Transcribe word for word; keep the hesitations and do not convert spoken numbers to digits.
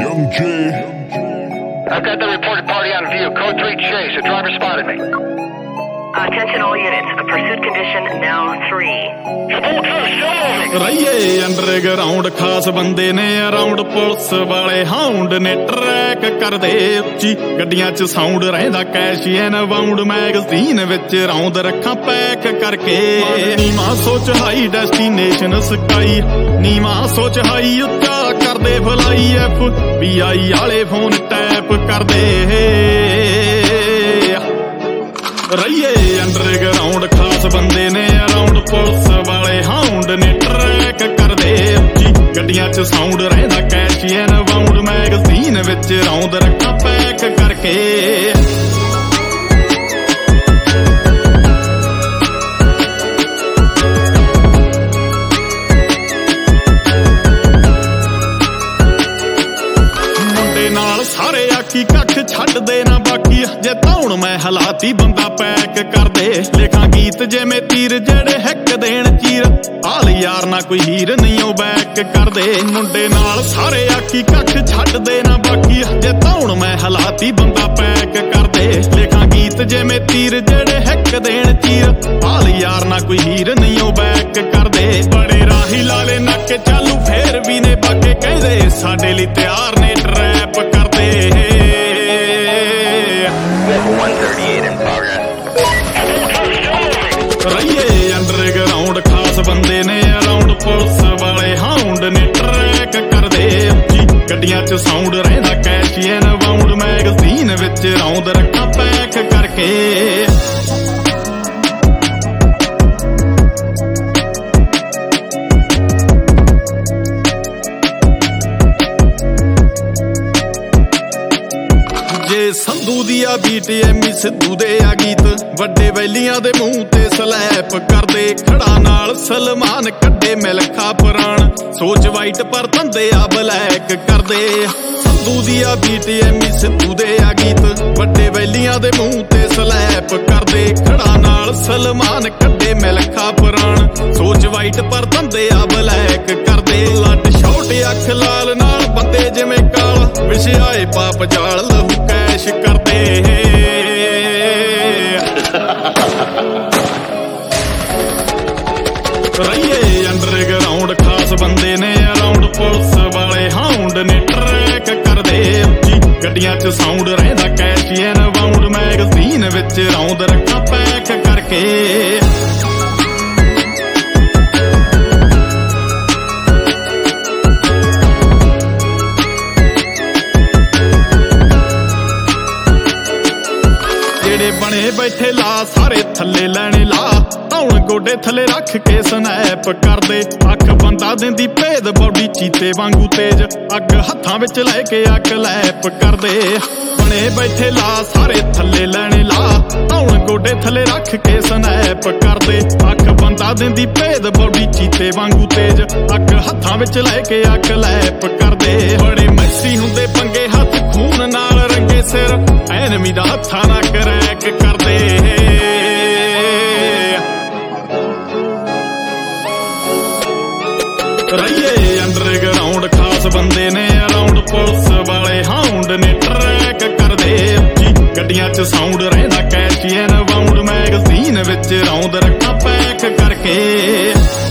Young J. I've got the reported party on view. Code three chase. A driver spotted me. Attention all units. A pursuit condition now three. Full crew, still moving. ਰਹੀਏ underground ਖਾਸ ਬੰਦੇ ਨੇ around police ਵਾਲੇ ਹਾਉਂਡ ਨੇ track ਕਰਦੇ ਉੱਚੀ ਗੱਡੀਆਂ 'ਚ ਸਾਊਂਡ ਰਹਿੰਦਾ ਕੈਸ਼ ਇਨਬਾਉਂਡ ਮੈਗਜ਼ੀਨ ਵਿੱਚ ਰੌਂਦ ਰੱਖਾਂ ਪੈਕ ਕਰਕੇ ਨੀਵਾਂ ਸੋਚ ਹਾਈ ਡੈਸਟੀਨੇਸ਼ਨ ਸਕਾਈ ਨੀਵਾਂ ਸੋਚ ਹਾਈ ਉੱਚਾ ਕਰਦੇ ਫਲਾਈ ਐਫ ਬੀ ਆਈ ਵਾਲੇ ਫੋਨ ਟੈਪ ਕਰਦੇ ਰਹੀਏ ਅੰਡਰਗਰਾਉਂਡ ਖਾਸ ਬੰਦੇ ਨੇ ਅਰਾਉਂਡ ਪੁਲਿਸ ਵਾਲੇ ਹਾਉਂਡ ਨੇ ਟਰੈਕ ਕਰਦੇ ਉੱਚੀ ਗੱਡੀਆਂ 'ਚ ਸਾਊਂਡ ਰਹਿੰਦਾ ਕੈਸ਼ ਇਨਬਾਉਂਡ ਮੈਗਜ਼ੀਨ ਵਿੱਚ ਰੌਂਦ ਰੱਖਾਂ ਪੈਕ ਕਰਕੇ ਨਾਲ ਸਾਰੇ ਆਖੀ ਕੱਖ ਛੱਡਦੇ ਨਾ ਬਾਕੀ ਜੇ ਧੌਣ ਮੈਂ ਹਲਾਤੀ ਬੰਦਾ ਪੈਕ ਕਰਦੇ ਲਿਖਾਂ ਗੀਤ ਜਿਵੇਂ ਤੀਰ ਜਿਹੜੇ ਹੈਕ ਦੇਣ ਚੀਰ ਹਾਲ ਯਾਰ ਨਾ ਕੋਈ ਹੀਰ ਨਹੀਂ ਉਹ ਬੈਕ ਕਰਦੇ ਮੁੰਡੇ ਨਾਲ ਸਾਰੇ ਆਖੀ ਕੱਖ ਛੱਡਦੇ ਨਾ ਬਾਕੀ ਜੇ ਧੌਣ ਮੈਂ ਹਲਾਤੀ ਬੰਦਾ ਪੈਕ ਕਰਦੇ ਲਿਖਾਂ ਗੀਤ ਜਿਵੇਂ ਤੀਰ ਜਿਹੜੇ ਹੈਕ ਦੇਣ ਚੀਰ ਹਾਲ ਯਾਰ ਨਾ ਕੋਈ ਹੀਰ ਨਹੀਂ ਉਹ ਬੈਕ ਕਰਦੇ ਬੜੇ ਰਾਹੀ ਲਾਲੇ ਨੱਕ ਚਾਲੂ ਫੇਰ ਵੀ ਨੇ ਬਾਕੇ ਕਹਿੰਦੇ ਸਾਡੇ ਲਈ ਤਿਆਰ ਨੇ ਟਰੈਪ ਕਰਦੇ one thirty-eight in progress. ਰਹੀਏ ਅੰਡਰਗਰਾਉਂਡ ਖਾਸ ਬੰਦੇ ਨੇ ਅਰਾਉਂਡ ਪੁਲਿਸ ਵਾਲੇ ਹਾਉਂਡ ਨੇ ਟਰੈਕ ਕਰਦੇ ਉੱਚੀ ਗੱਡੀਆਂ 'ਚ ਸਾਊਂਡ ਰਹਿੰਦਾ ਕੈਸ਼ ਇਨਬਾਉਂਡ ਮੈਗਜ਼ੀਨ ਵਿੱਚ ਰੌਂਦ ਰੱਖਾਂ ਪੈਕ ਕਰਕੇ ਜੇ ਸੰਧੂ ਦੀ ਆ ਬੀਟ ਐਮੀ ਸਿੱਧੂ ਦੇ ਆ ਗੀਤ ਵੱਡੇ ਵੈਲੀਆਂ ਦੇ ਮੂੰਹ ਤੇ ਸਲੈਪ ਕਰਦੇ ਖੜਾ ਨਾਲ ਸਲਮਾਨ ਕੱਢੇ ਮਿਲਖਾ ਪੁਰਾਣ ਸੋਚ ਵਾਈਟ ਪਰ ਧੰਦੇ ਆ ਬਲੈਕ ਕਰਦੇ ਸੰਧੂ ਦੀ ਆ ਬੀਟ ਐਮੀ ਸਿੱਧੂ ਦੇ ਆ ਗੀਤ ਵੱਡੇ ਵੈਲੀਆਂ ਦੇ ਮੂੰਹ ਤੇ ਸਲੈਪ ਕਰਦੇ ਖੜਾ ਨਾਲ ਸਲਮਾਨ ਕੱਢੇ ਮਿਲਖਾ ਪੁਰਾਣ ਸੋਚ ਵਾਈਟ ਪਰ ਧੰਦੇ ਆ ਬਲੈਕ ਕਰਦੇ ਲੱਟ ਛੋਟ ਅੱਖ ਲਾਲ ਨਾਲ ਬੰਦੇ ਜਿਵੇਂ ਕਾਲ ਵਿਛਿਆਏ ਪਾਪ ਜਾਲ ਲਹੂ ਕੈਸ਼ ਕਰਦੇ ਰਹੀਏ ਅੰਡਰਗਰਾਉਂਡ ਖਾਸ ਬੰਦੇ ਨੇ ਅਰਾਉਂਡ ਪੁਲਿਸ ਵਾਲੇ ਹਾਉਂਡ ਨੇ ਟਰੈਕ ਕਰਦੇ ਉੱਚੀ ਗੱਡੀਆਂ 'ਚ ਸਾਊਂਡ ਰਹਿੰਦਾ ਕੈਸ਼ ਇਨਬਾਉਂਡ ਮੈਗਜ਼ੀਨ ਵਿੱਚ ਰੌਂਦ ਰੱਖਾਂ ਪੈਕ ਕਰਕੇ ਜਿਹੜੇ ਬਣੇ ਬੈਠੇ ਲਾ ਸਾਰੇ ਥੱਲੇ ਲੈਣੇ ਲਾ ਧੌਣ ਗੋਡੇ ਥੱਲੇ ਰੱਖ ਕੇ ਸਨੈਪ ਕਰਦੇ ਅੱਖ ਬੰਦਾ ਦਿੰਦੀ ਭੇਦ ਬੌਡੀ ਚੀਤੇ ਵਾਂਗੂ ਤੇਜ ਅੱਗ ਹੱਥਾਂ ਵਿੱਚ ਲੈ ਕੇ ਅੱਗ ਲੈਪ ਕਰਦੇ ਬਣੇ ਬੈਠੇ ਲਾ ਸਾਰੇ ਥੱਲੇ ਲੈਣੇ ਲਾ ਧੌਣ ਗੋਡੇ ਥੱਲੇ ਰੱਖ ਕੇ ਸਨੈਪ ਕਰਦੇ ਅੱਖ ਬੰਦਾ ਦਿੰਦੀ ਭੇਦ ਬੌਡੀ ਚੀਤੇ ਵਾਂਗੂ ਤੇਜ ਅੱਗ ਹੱਥਾਂ ਵਿੱਚ ਲੈ ਕੇ ਅੱਗ ਲੈਪ ਕਰਦੇ ਬੜੇ ਮੈਸੀ ਹੁੰਦੇ ਪੰਗੇ ਹੱਥ ਖੂਨ ਨਾਲ ਰੰਗੇ ਸਿਰ ਐਨਮੀ ਦਾ ਹੱਥਾਂ ਨਾ ਕਰੈਕ ਕਰਦੇ ਰਹੀਏ ਅੰਡਰਗਰਾਉਂਡ ਖਾਸ ਬੰਦੇ ਨੇ ਅਰਾਉਂਡ ਪੁਲਿਸ ਵਾਲੇ ਹਾਉਂਡ ਨੇ ਟਰੈਕ ਕਰਦੇ ਉੱਚੀ ਗੱਡੀਆਂ 'ਚ ਸਾਊਂਡ ਰਹਿੰਦਾ ਕੈਸ਼ ਇਨਬਾਉਂਡ ਮੈਗਜ਼ੀਨ ਵਿੱਚ ਰੌਂਦ ਰੱਖਾਂ ਪੈਕ ਕਰਕੇ